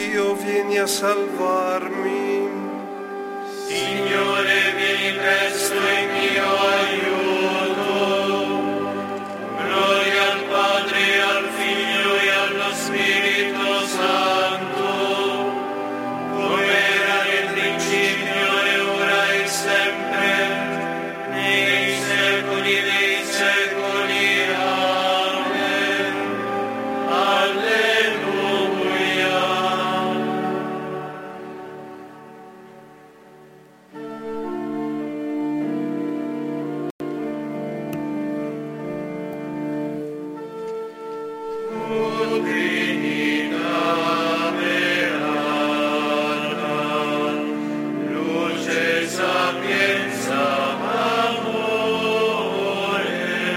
Dio, vieni a salvarmi. Signore, vieni presto in mio aiuto. Gloria al Padre, al Figlio e allo Spirito Santo, come era nel principio e ora e sempre, nei secoli dei secoli. Amen. Alleluia. Luce, sapienza, amore,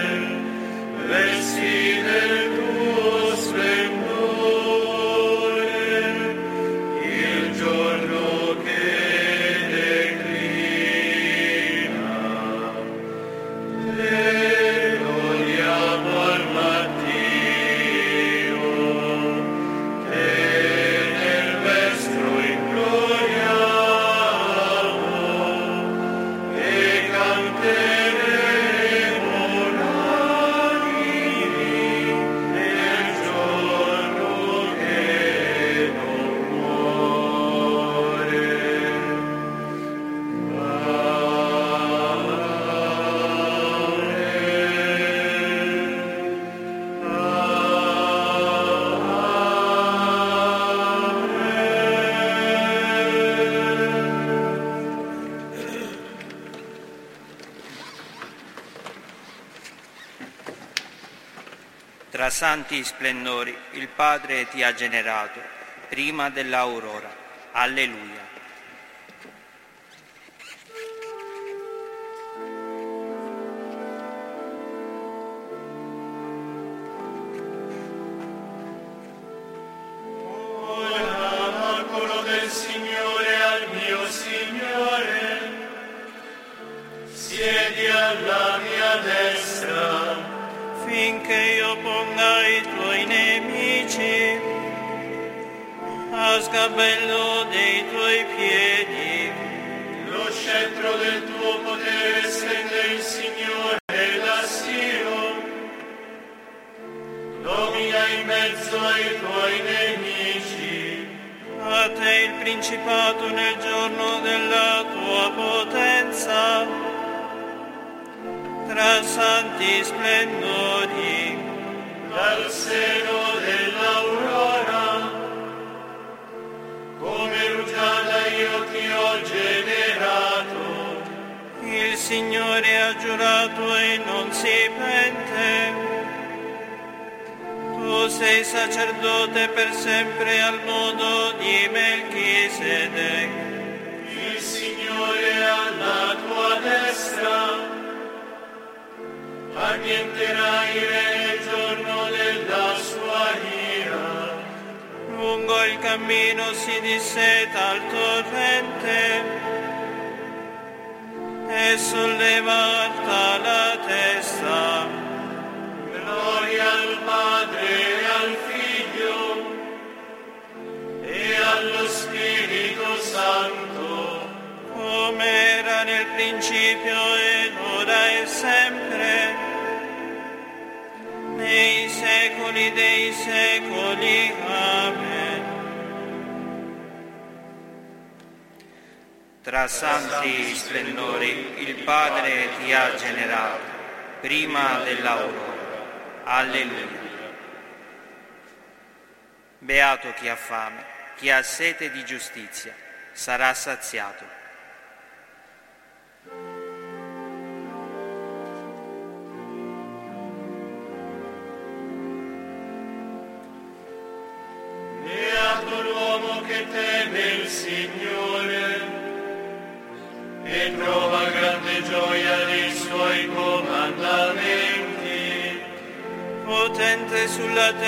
vesti del tuo splendore, il giorno che declina, te lodiamo al mattino, te nel vestro imploriamo e canteremo l'animi nel giorno che non muore. Tra santi splendori il Padre ti ha generato, prima dell'aurora. Alleluia. L'oracolo del Signore al mio Signore, siedi alla mia destra, finché io ponga i tuoi nemici a sgabello dei tuoi piedi. lo scettro del tuo potere stende il Signore da Sion, domina in mezzo ai tuoi nemici. A te il principato nel giorno della tua potenza, tra santi splendori. Dal seno dell'aurora, come rugiada io ti ho generato. Il Signore ha giurato e non si pente. Tu sei sacerdote per sempre al modo di Melchisedec. Il Signore alla tua destra, annienterà il re nel giorno della sua ira. Lungo il cammino si disseta al torrente e solleva alta la testa. Gloria al Padre e al Figlio e allo Spirito Santo, Come era nel principio ed ora e sempre, nei secoli dei secoli. Amen. Tra santi splendori il Padre ti ha generato, prima dell'aurora. Alleluia. Beato chi ha fame, chi ha sete di giustizia, sarà saziato. beato l'uomo che teme il Signore e trova grande gioia nei suoi comandamenti. Potente sulla terra